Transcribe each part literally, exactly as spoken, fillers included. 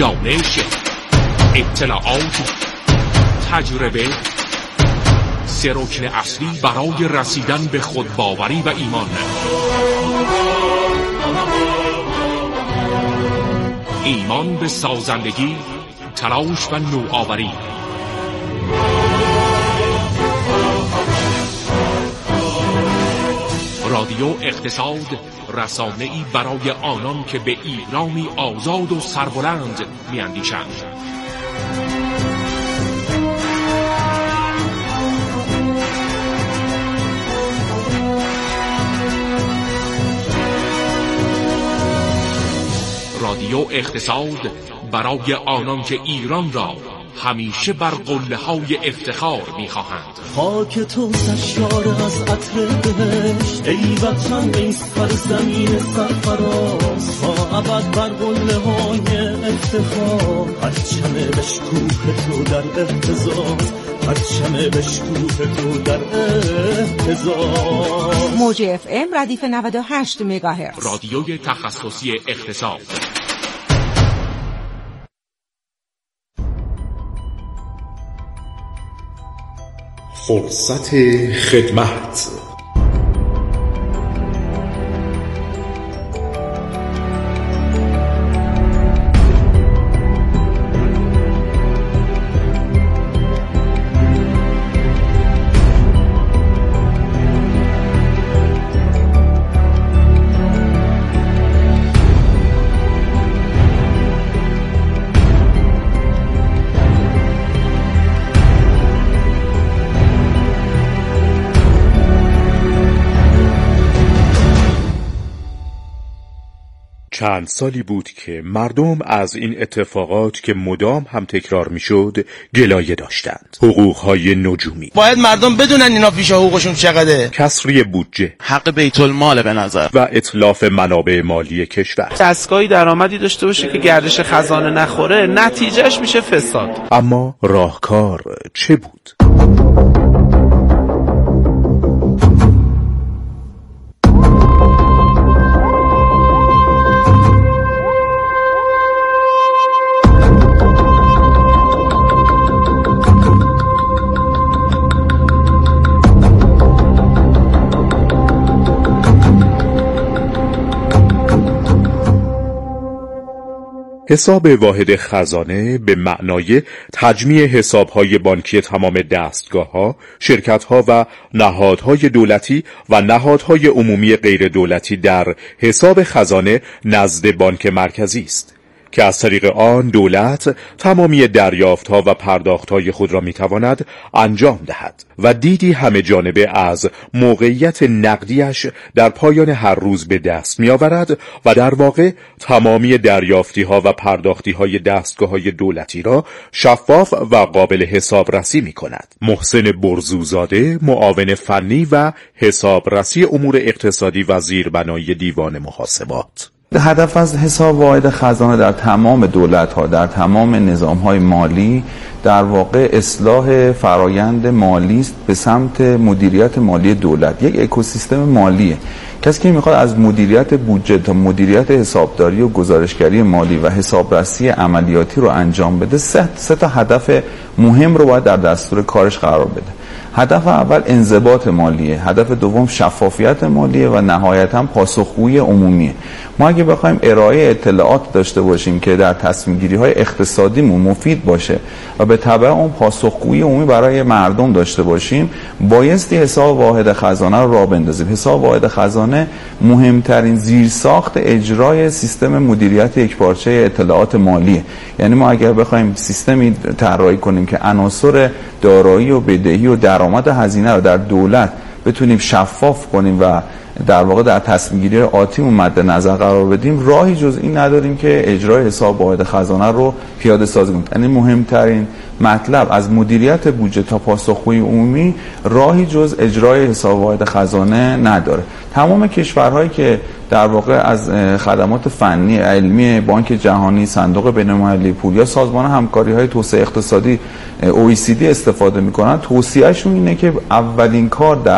دانش، اطلاعات، تجربه سه رکن اصلی برای رسیدن به خودباوری و ایمان. ایمان به سازندگی، تلاش و نوآوری. رادیو اقتصاد، رسانه‌ای برای آنان که به ایرانی آزاد و سربلند می‌اندیشند. رادیو اقتصاد برای آنان که ایران را همیشه بر قله‌های افتخار می‌خواهند. خاک تو سرشار از عطر بهشت، ای وطن ای سرزمین سرفراز، تا ابد بر قله‌های افتخار، پرچم بشکوه تو در اهتزاز، پرچم بشکوه تو در اهتزاز. موج اف ام ردیف نود و هشت مگاهرتز، رادیوی تخصصی اقتصاد. فرصت خدمت. چند سالی بود که مردم از این اتفاقات که مدام هم تکرار میشد گلایه داشتند. حقوقهای نجومی. باید مردم بدونن اینا پیش حقوقشون چقدره. کسری بودجه. حق بیت المال به نظر. و اتلاف منابع مالی کشور. دستگاهی درآمدی داشته باشه که گردش خزانه نخوره، نتیجهش میشه فساد. اما راهکار چه بود؟ حساب واحد خزانه به معنای تجمیع حساب‌های بانکی تمام دستگاه‌ها، شرکت‌ها و نهادهای دولتی و نهادهای عمومی غیر دولتی در حساب خزانه نزد بانک مرکزی است که از طریق آن دولت تمامی دریافت‌ها و پرداخت‌های خود را می‌تواند انجام دهد و دیدی همه جانبه از موقعیت نقدیش در پایان هر روز به دست می‌آورد و در واقع تمامی دریافتی‌ها و پرداختی‌های دستگاه‌های دولتی را شفاف و قابل حسابرسی می‌کند. محسن برزوزاده، معاون فنی و حسابرسی امور اقتصادی و زیربنایی دیوان محاسبات. هدف از حساب واحد خزانه در تمام دولت‌ها، در تمام نظام‌های مالی، در واقع اصلاح فرایند مالی است به سمت مدیریت مالی دولت. یک اکوسیستم مالیه. کسی که میخواد از مدیریت بودجه تا مدیریت حسابداری و گزارشگری مالی و حسابرسی عملیاتی رو انجام بده، سه, سه تا هدف مهم رو باید در دستور کارش قرار بده. هدف اول انضباط مالیه، هدف دوم شفافیت مالیه و نهایتاً پاسخگویی عمومیه. ما اگه بخوایم ارائه اطلاعات داشته باشیم که در تصمیم گیری های اقتصادیمون مفید باشه و به تبع اون پاسخگویی عمومی برای مردم داشته باشیم، بایستی حساب واحد خزانه رو راه بندازیم. حساب واحد خزانه مهمترین زیرساخت اجرای سیستم مدیریت یکپارچه اطلاعات مالیه. یعنی ما اگر بخوایم سیستمی طراحی کنیم که عناصر دارایی و بدهی و درآمد و هزینه رو در دولت بتونیم شفاف کنیم و در واقع در تصمیم گیری آتیمون مد نظر قرار بدیم، راهی جز این نداریم که اجرای حساب واحد خزانه رو پیاده سازی کنیم. یعنی مهمترین مطلب از مدیریت بودجه تا پاسخگویی عمومی راهی جز اجرای حساب واحد خزانه نداره. تمام کشورهایی که در واقع از خدمات فنی علمی بانک جهانی، صندوق بین‌المللی پول یا سازمان همکاری‌های توسعه اقتصادی او ای سی دی استفاده می‌کنن، توصیه‌شون اینه که اولین کار در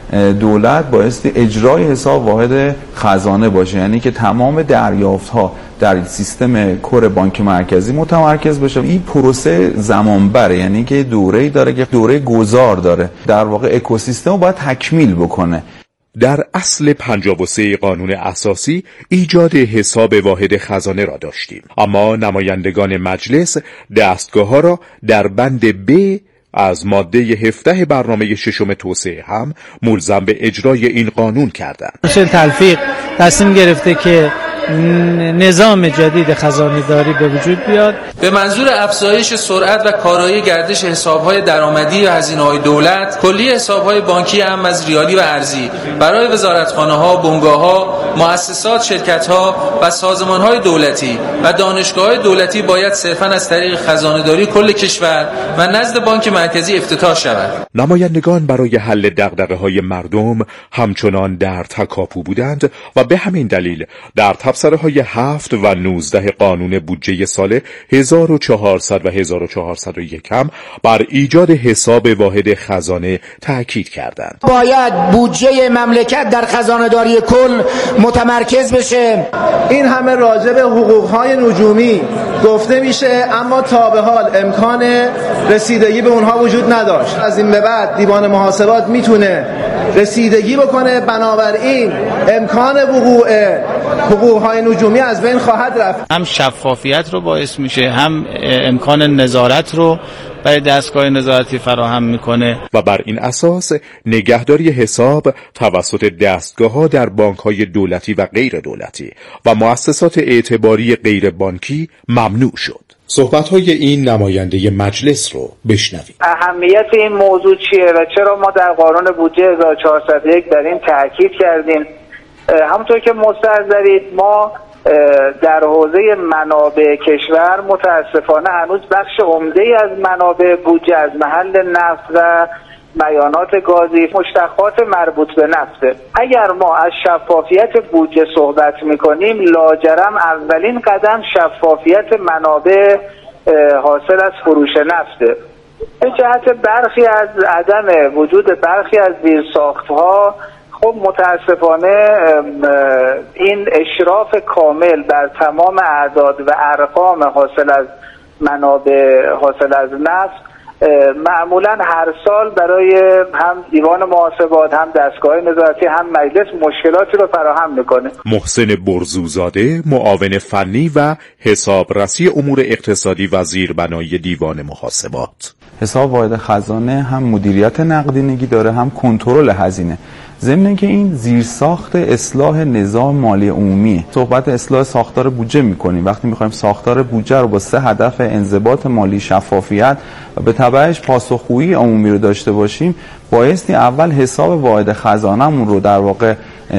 دولت بایستی اجرای حساب واحد خزانه باشه، یعنی که تمام دریافت‌ها در سیستم کور بانک مرکزی متمرکز بشه. این پروسه زمان بره، یعنی که دوره‌ای داره که دوره گذار داره، در واقع اکوسیستم رو باید تکمیل بکنه. در اصل پنجاه و سه قانون اساسی ایجاد حساب واحد خزانه را داشتیم، اما نمایندگان مجلس دستگاه‌ها را در بند ب از ماده هفده برنامه ششم توسعه هم ملزم به اجرای این قانون کردند. حسین تلفیق تصمیم گرفته که نظام جدید خزانه داری به وجود بیاد به منظور افزایش سرعت و کارایی گردش حساب‌های درآمدی و هزینه‌های دولت. کلیه حساب‌های بانکی هم از ریالی و ارزی برای وزارتخانه‌ها، بنگاه‌ها، مؤسسات، شرکت‌ها و سازمان‌های دولتی و دانشگاه‌های دولتی باید صرفاً از طریق خزانه‌داری کل کشور و نزد بانک مرکزی افتتاح شود. نمایندگان برای حل دغدغه‌های مردم همچنان در تکاپو بودند و به همین دلیل در تبصره‌های هفت و نوزده قانون بودجه سال هزار و چهارصد و هزار و چهارصد و یک هم بر ایجاد حساب واحد خزانه تأکید کردند. باید بودجه مملکت در خزانه داری کل متمرکز بشه. این همه راجع به حقوق‌های نجومی گفته میشه، اما تا به حال امکان رسیدگی به اونها وجود نداشت. از این به بعد دیوان محاسبات میتونه رسیدگی بکنه، بنابراین امکان وقوع حقوق‌های نجومی از بین خواهد رفت. هم شفافیت رو باعث میشه، هم امکان نظارت رو برای دستگاه نظارتی فراهم میکنه و بر این اساس نگهداری حساب توسط دستگاه‌ها در بانک‌های دولتی و غیر دولتی و مؤسسات اعتباری غیر بانکی ممنوع شد. صحبت‌های این نماینده مجلس رو بشنویم. اهمیت این موضوع چیه و چرا ما در قانون بودجه هزار و چهارصد و یک در این تاکید کردیم؟ همونطور که مستحضرید ما در حوزه منابع کشور متاسفانه هنوز بخش عمده‌ای از منابع بودجه از محل نفت و بیانات گازی، مشتقات مربوط به نفته. اگر ما از شفافیت بودجه صحبت میکنیم، لاجرم اولین قدم شفافیت منابع حاصل از فروش نفته. به جهت برخی از عدم وجود برخی از زیرساخت‌ها، خب متاسفانه این اشراف کامل بر تمام اعداد و ارقام حاصل از منابع حاصل از نفت معمولا هر سال برای هم دیوان محاسبات، هم دستگاه نظارتی، هم مجلس مشکلاتی رو فراهم میکنه. محسن برزوزاده، معاون فنی و حسابرسی امور اقتصادی و زیربنایی دیوان محاسبات. حساب واحد خزانه هم مدیریت نقدینگی داره، هم کنترل هزینه. ضمن اینکه این زیرساخت اصلاح نظام مالی عمومی، صحبت اصلاح ساختار بودجه میکنیم. وقتی میخوایم ساختار بودجه رو با سه هدف انضباط مالی، شفافیت و به تبعش پاسخگویی عمومی رو داشته باشیم، بایستی اول حساب واحد خزانه‌مون رو در واقع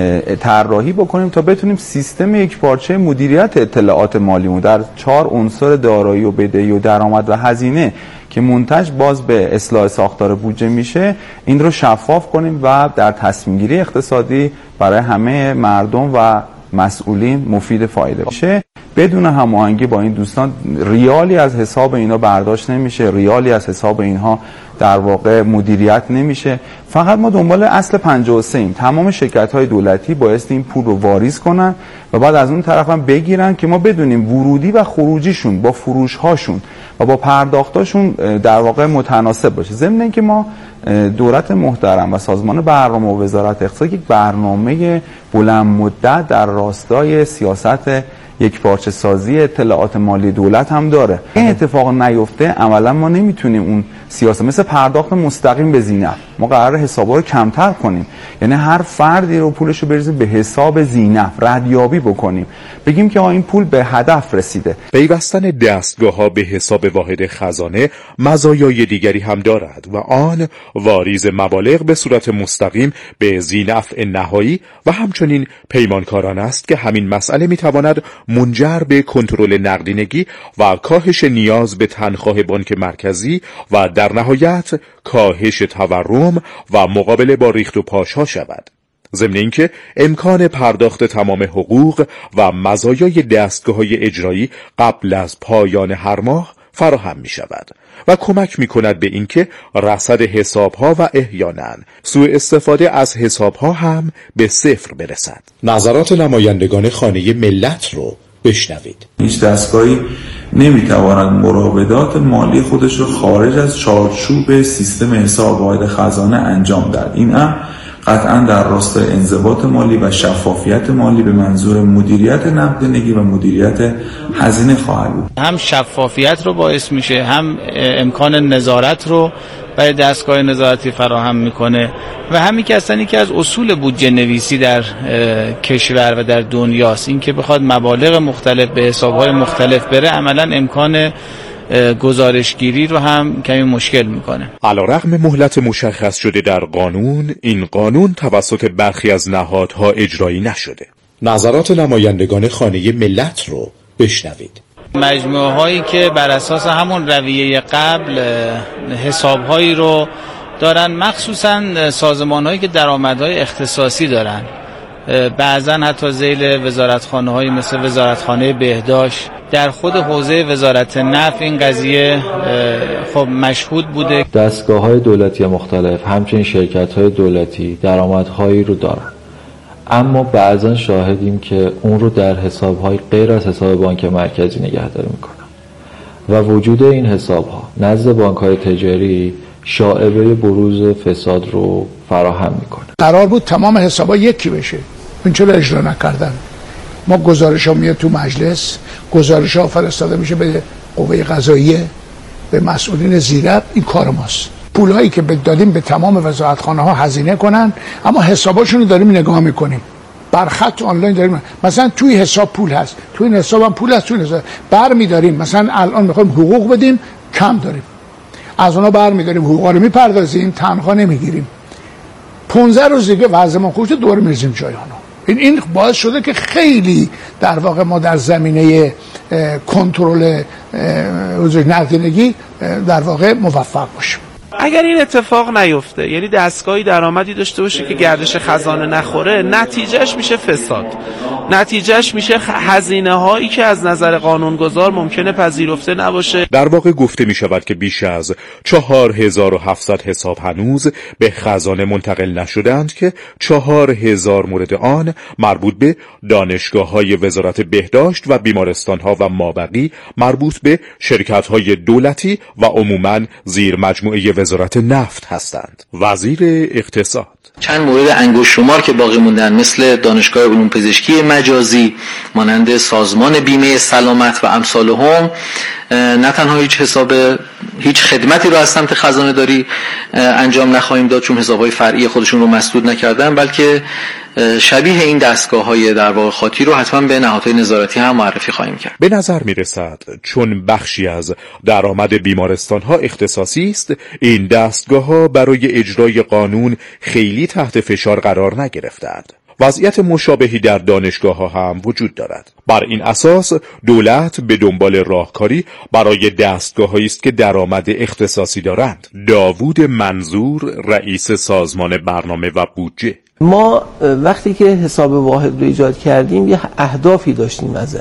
طراحی بکنیم تا بتونیم سیستم یکپارچه مدیریت اطلاعات مالیمون در چهار عنصر دارایی و بدهی و درآمد و هزینه که منتج باز به اصلاح ساختار بودجه میشه، این رو شفاف کنیم و در تصمیم گیری اقتصادی برای همه مردم و مسئولین مفید فایده باشه. بدون هماهنگی با این دوستان ریالی از حساب اینا برداشت نمیشه، ریالی از حساب اینها در واقع مدیریت نمیشه. فقط ما دنبال اصل پنجاه و سه ایم. تمام شرکت‌های دولتی بایستی این پول رو واریز کنن و بعد از اون طرف هم بگیرن که ما بدونیم ورودی و خروجیشون با فروش‌هاشون و با پرداختاشون در واقع متناسب باشه. ضمن اینکه ما دولت محترم و سازمان برنامه و وزارت اقتصاد یک برنامه بلند مدت در راستای سیاست یک پارچه سازی اطلاعات مالی دولت هم داره. این اتفاق نیفته عملا ما نمیتونیم اون سیاست مثل پرداخت مستقیم به زینف، ما قراره حسابا رو کمتر کنیم، یعنی هر فردی رو پولش رو بریزیم به حساب زینف، ردیابی بکنیم، بگیم که این پول به هدف رسیده. پیوستن دستگاه‌ها به حساب واحد خزانه مزایای دیگری هم دارد و آن واریز مبالغ به صورت مستقیم به ذینفع نهایی و همچنین پیمانکاران است که همین مسئله میتواند منجر به کنترل نقدینگی و کاهش نیاز به تنخواه بانک مرکزی و در نهایت کاهش تورم و مقابله با ریخت و پاش‌ها شود. ضمن اینکه امکان پرداخت تمام حقوق و مزایای دستگاه‌های اجرایی قبل از پایان هر ماه فراهم می شود و کمک می کند به اینکه رصد حسابها و احیانا سوء استفاده از حسابها هم به صفر برسد. نظرات نمایندگان خانه ملت رو بشنوید. هیچ دستگاهی نمیتواند مراودات مالی خودش رو خارج از چارچوب سیستم حساب واحد خزانه انجام دهد. این امر قطعا در راستای انضباط مالی و شفافیت مالی به منظور مدیریت نقدینگی و مدیریت هزینه خواهد بود. هم شفافیت رو باعث میشه، هم امکان نظارت رو برای دستگاه نظارتی فراهم میکنه و همین که اصلا یکی از اصول بودجه نویسی در کشور و در دنیاست، این که بخواد مبالغ مختلف به حسابهای مختلف بره عملا امکان گزارشگیری رو هم کمی مشکل میکنه. علیرغم مهلت مشخص شده در قانون، این قانون توسط برخی از نهادها اجرایی نشده. نظرات نمایندگان خانه ملت رو بشنوید. مجموعه هایی که بر اساس همون رویه قبل حساب هایی رو دارن، مخصوصا سازمان هایی که درآمدهای اختصاصی دارن، بعضا حتی ذیل وزارتخانه هایی مثل وزارتخانه بهداشت، در خود حوزه وزارت نفت این قضیه خب مشهود بوده. دستگاه های دولتی مختلف همچنین شرکت های دولتی درآمدهایی رو دارن، اما بعضا شاهدیم که اون رو در حساب های غیر از حساب بانک مرکزی نگهداری میکنن و وجود این حساب ها نزد بانک های تجاری شائبه بروز فساد رو فراهم میکنه. قرار بود تمام حساب ها یکی بشه، این چرا اجرا نکردن؟ ما گزارش ها میاد تو مجلس، گزارش ها فرستاده میشه به قوه قضاییه، به مسئولین زیرب، این کار ماست. پول هایی که دادیم به تمام وزارتخانه ها هزینه کنن، اما حساباشون رو داریم نگاه میکنیم، برخط آنلاین داریم، مثلا توی حساب پول هست، توی این حساب هم پول هست، توی حساب برمی‌داریم، مثلا الان میخوایم حقوق بدیم کم داریم، از اونها برمی‌داریم حقوقا رو میپردازیم، تنخواه نمیگیریم، پانزده روز دیگه وضعمون خوبه دوباره میرزیم جایانو. این این باعث شده که خیلی در واقع ما در زمینه کنترل حضور نقدینگی در واقع موفق باشیم. اگر این اتفاق نیفته، یعنی دستگاهی درآمدی داشته باشه که گردش خزانه نخوره، نتیجهش میشه فساد، نتیجهش میشه هزینه هایی که از نظر قانونگذار ممکنه پذیرفته نباشه. در واقع گفته می شود که بیش از چهار هزار و هفتصد حساب هنوز به خزانه منتقل نشدند که چهار هزار مورد آن مربوط به دانشگاه های وزارت بهداشت و بیمارستان ها و مابقی مربوط به شرکت های دولتی و عموماً زیر مجموعه وزارت نفت هستند. وزیر اقتصاد چند مورد انگشت شمار که باقی موندن، مثل دانشگاه علوم پزشکی مجازی، مانند سازمان بیمه سلامت و امثالهم، نه تنها هیچ حساب هیچ خدمتی رو از سمت خزانه داری انجام نخواهیم داد چون حسابهای فرعی خودشون رو مسدود نکردن، بلکه شبیه این دستگاه‌های در واقع خاطی رو حتما به نهادهای نظارتی هم معرفی خواهیم کرد. به نظر می‌رسد چون بخشی از درآمد بیمارستان‌ها اختصاصی است، این دستگاه‌ها برای اجرای قانون خیلی تحت فشار قرار نگرفتند. وضعیت مشابهی در دانشگاه‌ها هم وجود دارد. بر این اساس دولت به دنبال راهکاری برای دستگاه‌هایی است که درآمد اختصاصی دارند. داوود منظور، رئیس سازمان برنامه و بودجه: ما وقتی که حساب واحد رو ایجاد کردیم یه اهدافی داشتیم ازش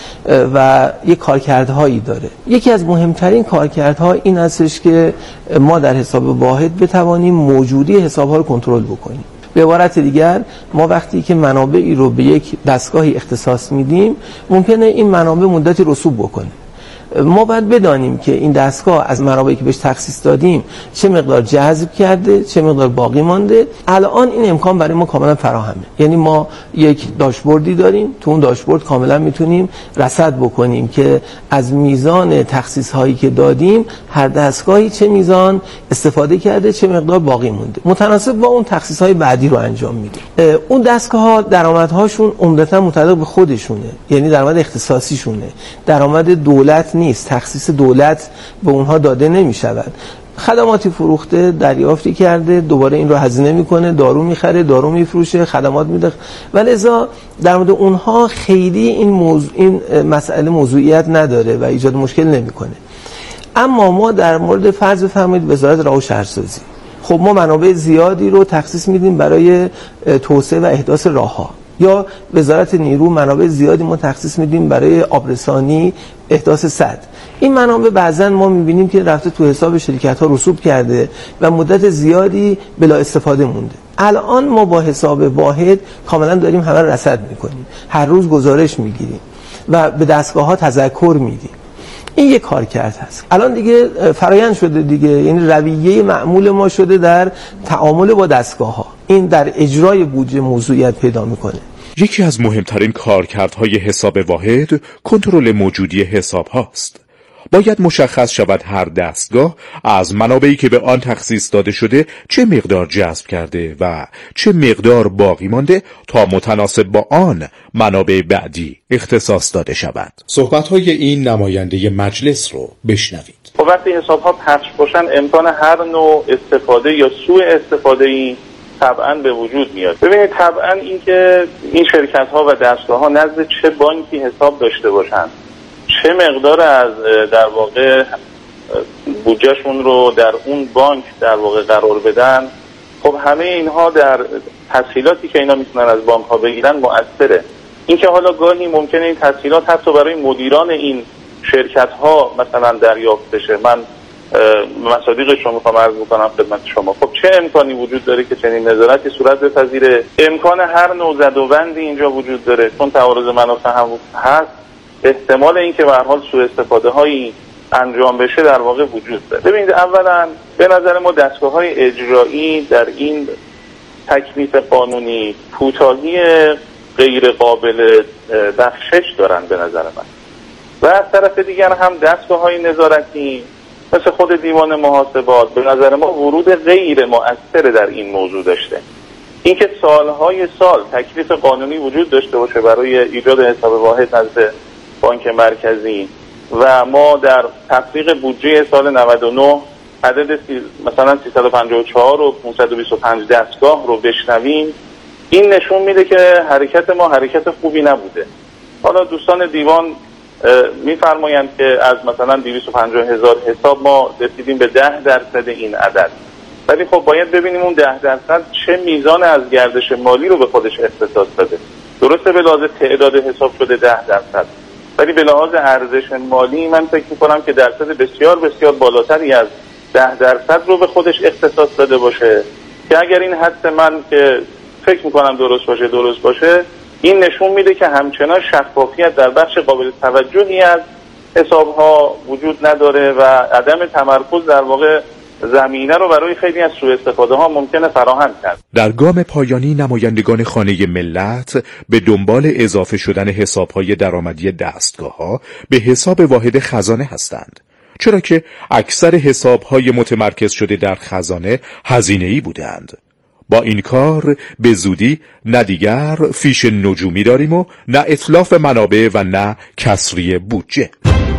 و یه کارکردهایی داره. یکی از مهمترین کارکردها این هستش که ما در حساب واحد بتوانیم موجودی حساب‌ها رو کنترل بکنیم. به عبارت دیگر، ما وقتی که منابعی رو به یک دستگاهی اختصاص میدیم ممکنه این منابع مدتی رسوب بکنه. ما باید بدانیم که این دستگاه از منابعی که بهش تخصیص دادیم چه مقدار جذب کرده، چه مقدار باقی مانده. الان این امکان برای ما کاملا فراهمه، یعنی ما یک داشبوردی داریم، تو اون داشبورد کاملا میتونیم رصد بکنیم که از میزان تخصیص هایی که دادیم هر دستگاهی چه میزان استفاده کرده، چه مقدار باقی مونده، متناسب با اون تخصیص های بعدی رو انجام میدیم. اون دستگاه ها درآمدهاشون عمدتا متعلق به خودشونه، یعنی درآمد اختصاصیشونه، درآمد دولت نیست، تخصیص دولت به اونها داده نمی شود. خدماتی فروخته، دریافتی کرده، دوباره این رو هزینه میکنه، دارو میخره، دارو میفروشه، خدمات میده، ولذا در مورد اونها خیلی این موضوع این مسئله موضوعیت نداره و ایجاد مشکل نمیکنه. اما ما در مورد فرض بفرمایید وزارت راه و شهرسازی، خب ما منابع زیادی رو تخصیص میدیم برای توسعه و احداث راهها، یا وزارت نیرو منابع زیادی ما تخصیص میدیم برای آبرسانی، احداث سد. این منابع بعضا ما می‌بینیم که رفته تو حساب شرکت‌ها رسوب کرده و مدت زیادی بلا استفاده مونده. الان ما با حساب واحد کاملا داریم همه رو رصد می‌کنیم، هر روز گزارش می‌گیریم و به دستگاه‌ها تذکر میدیم. این یک کار کرد هست. الان دیگه فرایند شده دیگه، یعنی رویه معمول ما شده در تعامل با دستگاه‌ها. این در اجرای بودجه موضوعیت پیدا می‌کنه. یکی از مهمترین کارکردهای حساب واحد کنترل موجودی حساب هاست. باید مشخص شود هر دستگاه از منابعی که به آن تخصیص داده شده چه مقدار جذب کرده و چه مقدار باقی مانده تا متناسب با آن منابع بعدی اختصاص داده شود. صحبت‌های این نماینده مجلس رو بشنوید. خب وقتی حساب‌ها پخش باشن امکان هر نوع استفاده یا سوء استفاده‌ای طبعا به وجود میاد. ببینید طبعا این که این شرکت‌ها و دستگاه‌ها نزد چه بانکی حساب داشته باشن، چه مقدار از در واقع بودجهشون رو در اون بانک در واقع قرار بدن، خب همه اینها در تسهیلاتی که اینا میتونن از بانک ها بگیرن مؤثره. این که حالا گاهی ممکنه این تسهیلات حتی برای مدیران این شرکت ها مثلا دریافت بشه. من مصادیقش رو میخوام عرض بکنم خدمت شما. خب چه امکانی وجود داره که چنین نظارتی صورت بپذیره؟ امکان هر نوع زد و بندی اینجا وجود داره، چون تعارض منافع هم هست. احتمال این که به هر حال سوء استفاده هایی انجام بشه در واقع وجود داره. ببینید اولا به نظر ما دستگاه های اجرایی در این تکلیف قانونی کوتاهی غیر قابل بخشش دارن به نظر من. و از طرف دیگر هم دستگاه های نظارتی مثل خود دیوان محاسبات به نظر ما ورود غیر مؤثر در این موضوع داشته. اینکه سالهای سال تکلیف قانونی وجود داشته باشه برای ایجاد حساب واحد نزد بانک مرکزی و ما در تفریق بودجه سال نود و نه عدد سی... مثلا سیصد و پنجاه و چهار و پانصد و بیست و پنج دستگاه رو بشنویم، این نشون میده که حرکت ما حرکت خوبی نبوده. حالا دوستان دیوان میفرمایند که از مثلا دویست و پنجاه هزار حساب ما رسیدیم به ده درصد این عدد، ولی خب باید ببینیم اون ده درصد چه میزان از گردش مالی رو به خودش اختصاص داده. درسته به لحاظ تعداد حساب شده ده درصد، ولی به لحاظ ارزش مالی من فکر میکنم که درصد بسیار بسیار بالاتری از ده درصد رو به خودش اختصاص داده باشه که اگر این حد من که فکر میکنم درست باشه درست باشه، این نشون میده که همچنان شفافیت در بخش قابل توجهی از حسابها وجود نداره و عدم تمرکز در واقع زمینه رو برای خیلی از سوء استفاده ها ممکنه فراهم کرد. در گام پایانی نمایندگان خانه ملت به دنبال اضافه شدن حسابهای درآمدی دستگاه‌ها به حساب واحد خزانه هستند، چرا که اکثر حسابهای متمرکز شده در خزانه هزینه‌ای بودند. با این کار به زودی نه دیگر فیش نجومی داریم و نه اتلاف منابع و نه کسری بودجه.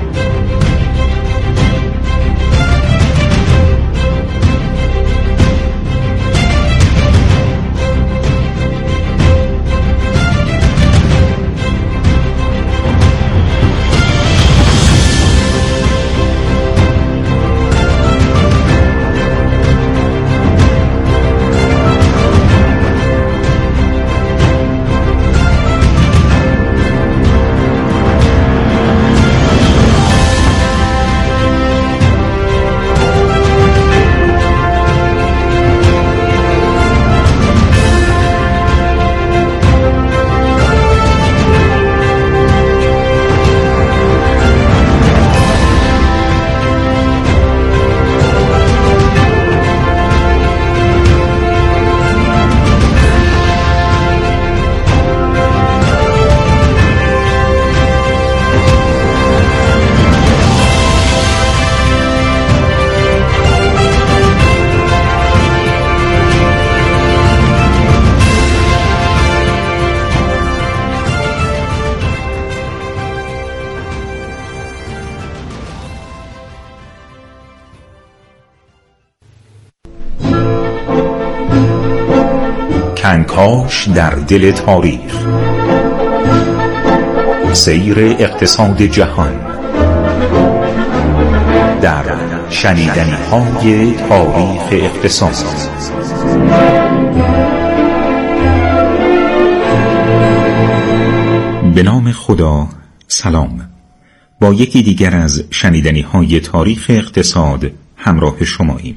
کنکاش در دل تاریخ، سیر اقتصاد جهان در شنیدنی‌های تاریخ اقتصاد. به نام خدا. سلام. با یکی دیگر از شنیدنی های تاریخ اقتصاد همراه شماییم.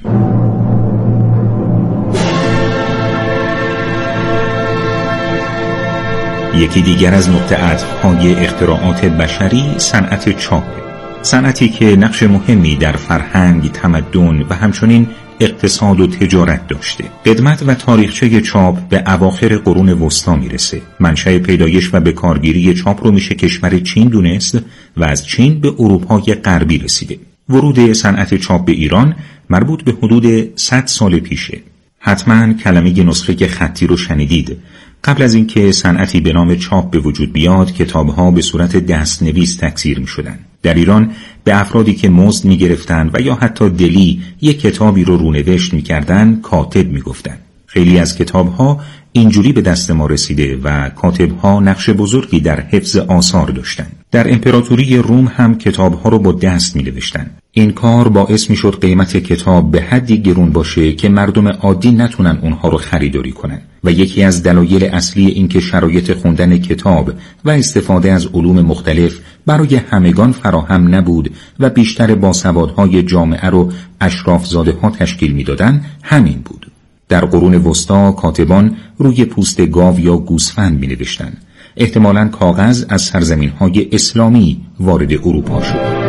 یکی دیگر از نقطه عطف‌های اختراعات بشری صنعت چاپ، صنعتی که نقش مهمی در فرهنگ، تمدن و همچنین اقتصاد و تجارت داشته. قدمت و تاریخچه چاپ به اواخر قرون وسطا میرسه. منشأ پیدایش و بکارگیری چاپ رو میشه کشور چین دونست و از چین به اروپای غربی رسیده. ورود صنعت چاپ به ایران مربوط به حدود صد سال پیشه. حتما کلمه نسخه خطی رو شنیدید. قبل از اینکه صنعتی به نام چاپ به وجود بیاد، کتاب‌ها به صورت دستنویس تکثیر می‌شدند. در ایران به افرادی که مزد می‌گرفتند و یا حتی دلی یک کتابی رو رونوشت می‌کردند، کاتب می‌گفتند. خیلی از کتاب‌ها اینجوری به دست ما رسیده و کاتب‌ها نقش بزرگی در حفظ آثار داشتند. در امپراتوری روم هم کتاب‌ها رو با دست می‌نوشتند. این کار باعث می‌شد قیمت کتاب به حدی گرون باشه که مردم عادی نتونن اونها رو خریداری کنن و یکی از دلایل اصلی این که شرایط خوندن کتاب و استفاده از علوم مختلف برای همگان فراهم نبود و بیشتر باسوادهای جامعه رو اشرافزاده‌ها تشکیل می‌دادن همین بود. در قرون وسطا کاتبان روی پوست گاو یا گوسفند می‌نوشتند. احتمالاً کاغذ از سرزمین‌های اسلامی وارد اروپا شد.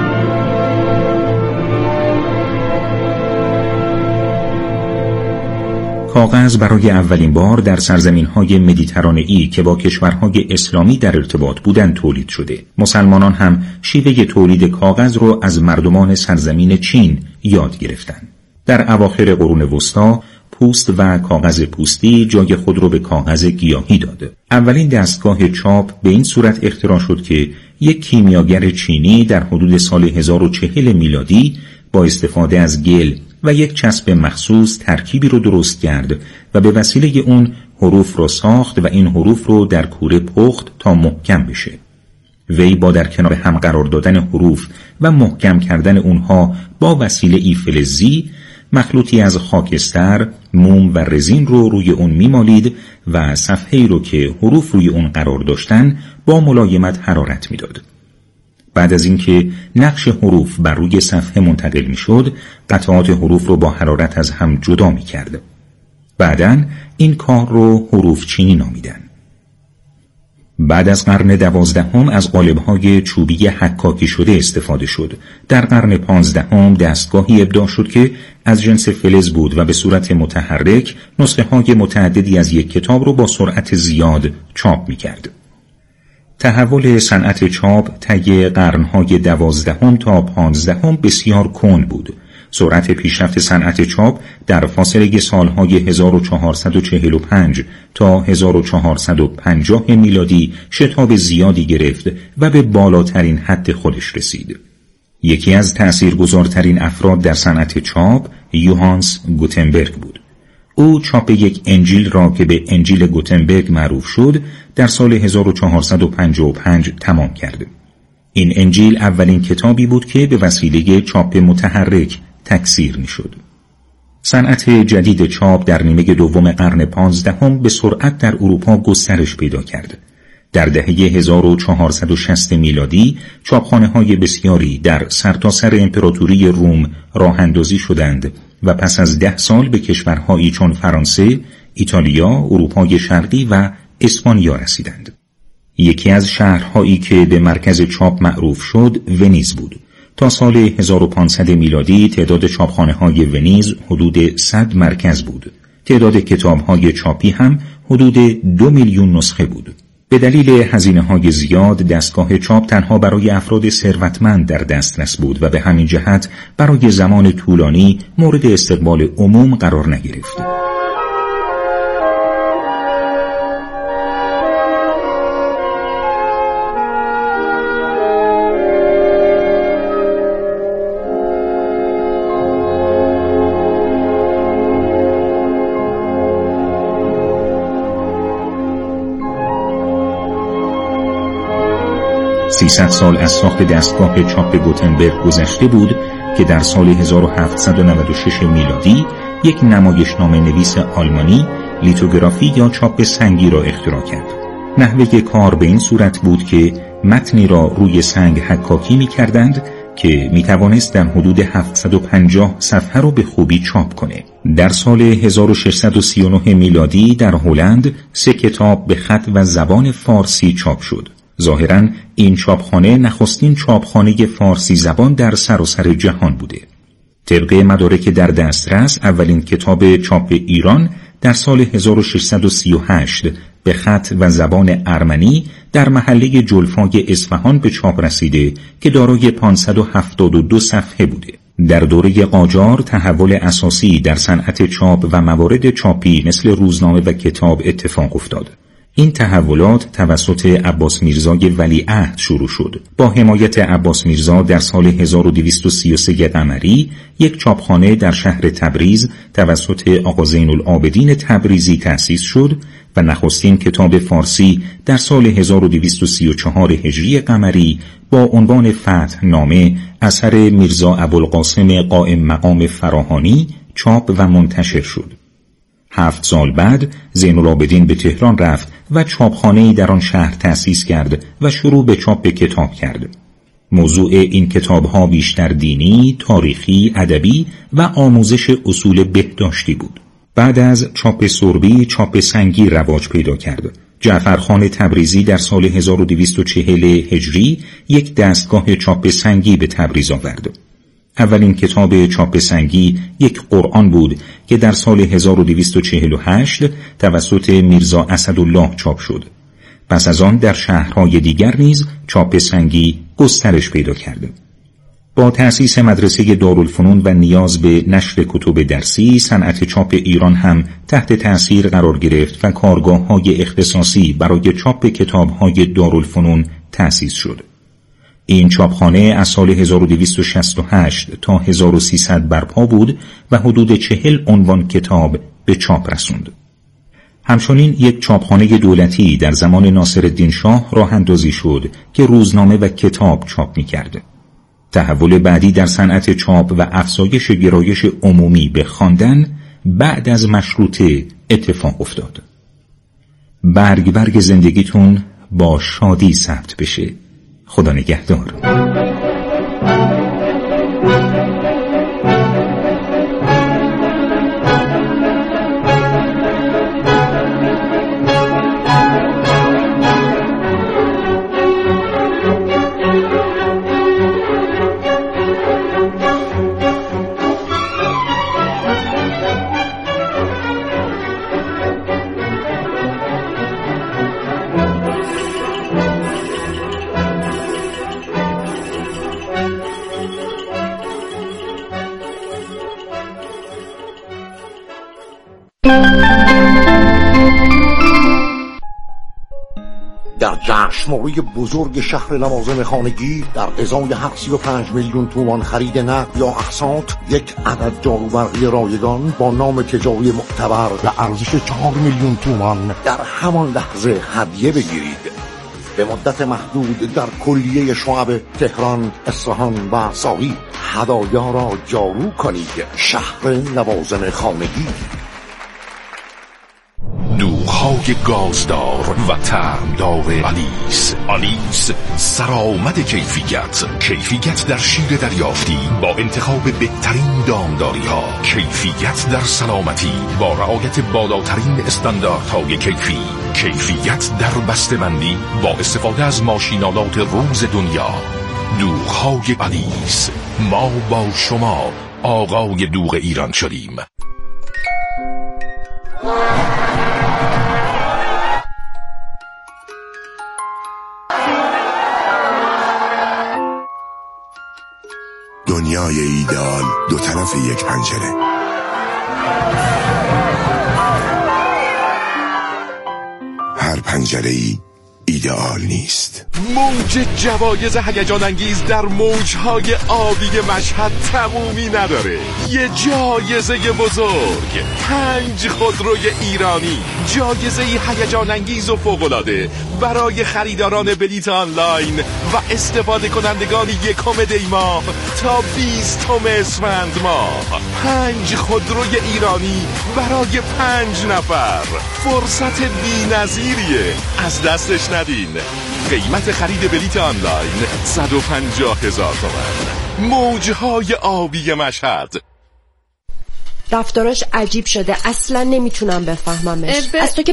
کاغذ برای اولین بار در سرزمین‌های مدیترانه‌ای که با کشورهای اسلامی در ارتباط بودند تولید شده. مسلمانان هم شیوه تولید کاغذ رو از مردمان سرزمین چین یاد گرفتند. در اواخر قرون وسطا پوست و کاغذ پوستی جای خود رو به کاغذ گیاهی داد. اولین دستگاه چاپ به این صورت اختراع شد که یک کیمیاگر چینی در حدود سال هزار و چهل میلادی با استفاده از گل و یک چسب مخصوص ترکیبی رو درست کرد و به وسیله اون حروف رو ساخت و این حروف رو در کوره پخت تا محکم بشه. وی با در کنار هم قرار دادن حروف و محکم کردن اونها با وسیله ای فلزی مخلوطی از خاکستر، موم و رزین رو روی اون میمالید و صفحه‌ای رو که حروف روی اون قرار داشتن با ملایمت حرارت میداد. بعد از اینکه نقش حروف بر روی صفحه منتقل میشد، قطعات حروف رو با حرارت از هم جدا میکرد. بعداً این کار رو حروف چینی نامیدن. بعد از قرن دوازدهم از قالب‌های چوبی حکاکی شده استفاده شد. در قرن پانزدهم دستگاهی ابداع شد که از جنس فلز بود و به صورت متحرک نسخه‌های متعددی از یک کتاب رو با سرعت زیاد چاپ می‌کرد. تحول صنعت چاپ طی قرن‌های دوازدهم تا پانزدهم بسیار کند بود. سرعت پیشرفت صنعت چاپ در فاصله سالهای هزار و چهارصد و چهل و پنج تا هزار و چهارصد و پنجاه میلادی شتاب زیادی گرفت و به بالاترین حد خودش رسید. یکی از تأثیرگذارترین افراد در صنعت چاپ یوهانس گوتنبرگ بود. او چاپ یک انجیل را که به انجیل گوتنبرگ معروف شد در سال هزار و چهارصد و پنجاه و پنج تمام کرد. این انجیل اولین کتابی بود که به وسیله چاپ متحرک تکثیر می شد. صنعت جدید چاپ در نیمه دوم قرن پانزدهم به سرعت در اروپا گسترش پیدا کرد. در دهه هزار و چهارصد و شصت میلادی چاپخانه‌های بسیاری در سرتاسر امپراتوری روم راه اندازی شدند و پس از ده سال به کشورهایی چون فرانسه، ایتالیا، اروپای شرقی و اسپانیا رسیدند. یکی از شهرهایی که به مرکز چاپ معروف شد ونیز بود. تا سال هزار و پانصد میلادی تعداد چاپخانه‌های ونیز حدود صد مرکز بود. تعداد کتاب‌های چاپی هم حدود دو میلیون نسخه بود. به دلیل هزینه‌های زیاد دستگاه چاپ تنها برای افراد ثروتمند در دسترس بود و به همین جهت برای زمان طولانی مورد استقبال عموم قرار نگرفت. سیصد سال از ساخت دستگاه چاپ گوتنبرگ گذشته بود که در سال هزار و هفتصد و نود و شش میلادی یک نمایشنامه نویس آلمانی لیتوگرافی یا چاپ سنگی را اختراع کرد. نحوه کار به این صورت بود که متنی را روی سنگ حکاکی می کردند که می توانست در حدود هفتصد و پنجاه صفحه را به خوبی چاپ کنه. در سال هزار و ششصد و سی و نه میلادی در هلند سه کتاب به خط و زبان فارسی چاپ شد. ظاهراً این چاپخانه نخستین چاپخانه فارسی زبان در سراسر جهان بوده. طبق مدارک در دسترس اولین کتاب چاپ ایران در سال هزار و ششصد و سی و هشت به خط و زبان ارمنی در محله جلفای اصفهان به چاپ رسیده که دارای پانصد و هفتاد و دو صفحه بوده. در دوره قاجار تحول اساسی در صنعت چاپ و موارد چاپی مثل روزنامه و کتاب اتفاق افتاد. این تحولات توسط عباس میرزای ولیعهد شروع شد. با حمایت عباس میرزا در سال هزار و دویست و سی و سه قمری یک چاپخانه در شهر تبریز توسط آقا زین العابدین تبریزی تأسیس شد و نخستین کتاب فارسی در سال هزار و دویست و سی و چهار هجری قمری با عنوان فتح نامه اثر میرزا ابوالقاسم قائم مقام فراهانی چاپ و منتشر شد. هفت سال بعد زین العابدین به تهران رفت و چاپخانه‌ای در آن شهر تأسیس کرد و شروع به چاپ کتاب کرد. موضوع این کتاب‌ها بیشتر دینی، تاریخی، ادبی و آموزش اصول بهداشتی بود. بعد از چاپ سربی، چاپ سنگی رواج پیدا کرد. جعفرخان تبریزی در سال هزار و دویست و چهل هجری یک دستگاه چاپ سنگی به تبریز آورد. اولین کتاب چاپ سنگی یک قرآن بود که در سال هزار و دویست و چهل و هشت توسط میرزا اسدالله چاپ شد. پس از آن در شهرهای دیگر نیز چاپ سنگی گسترش پیدا کرد. با تأسیس مدرسه دارالفنون و نیاز به نشر کتب درسی، صنعت چاپ ایران هم تحت تأثیر قرار گرفت و کارگاه‌های اختصاصی برای چاپ کتاب‌های دارالفنون تأسیس شد. این چاپخانه از سال هزار و دویست و شصت و هشت تا هزار و سیصد برپا بود و حدود چهل عنوان کتاب به چاپ رسوند. همچنین یک چاپخانه دولتی در زمان ناصرالدین شاه راه اندازی شد که روزنامه و کتاب چاپ می‌کرد. تحول بعدی در صنعت چاپ و افزایش گرایش عمومی به خواندن بعد از مشروطه اتفاق افتاد. برگ برگ زندگیتون با شادی ثبت بشه. خدا نگهدار. در جشنواره بزرگ شهر لوازم خانگی در ازای هر سی و پنج میلیون تومان خرید نقد یا اقساط یک عدد جاروبرقی رایگان با نام تجاری معتبر به ارزش چهار میلیون تومان در همان لحظه هدیه بگیرید. به مدت محدود در کلیه شعب تهران، اصفهان و ساری هدایا را جارو کنید. شهر لوازم خانگی. دوغ‌های گازدار و طعمدار آلیس. آلیس سرآمد کیفیت. کیفیت در شیر دریافتی با انتخاب بهترین دامداری ها. کیفیت در سلامتی با رعایت بالاترین استانداردهای کیفی. کیفیت در بسته‌بندی با استفاده از ماشینالات روز دنیا. دوغ‌های آلیس. ما با شما آقای دوغ ایران شدیم. دنیای ایدئال دو طرف یک پنجره. هر پنجره‌ای ایدئال نیست. موج جوایز هیجان انگیز در موجهای آبی مشهد تمومی نداره. یه جایزه بزرگ، پنج خودروی ایرانی، جایزه هیجان انگیز و فوق‌العاده برای خریداران بلیت آنلاین و استفاده کنندگان یکم دی ماه تا بیستم اسفند ماه. پنج خودروی ایرانی برای پنج نفر، فرصت بی‌نظیریه، از دستش ندین. قیمت خرید بلیت آنلاین صد و پنجاه هزار تومان. موجهای آبی مشهد. رفتاراش عجیب شده، اصلا نمیتونم بفهممش. ب... از تو که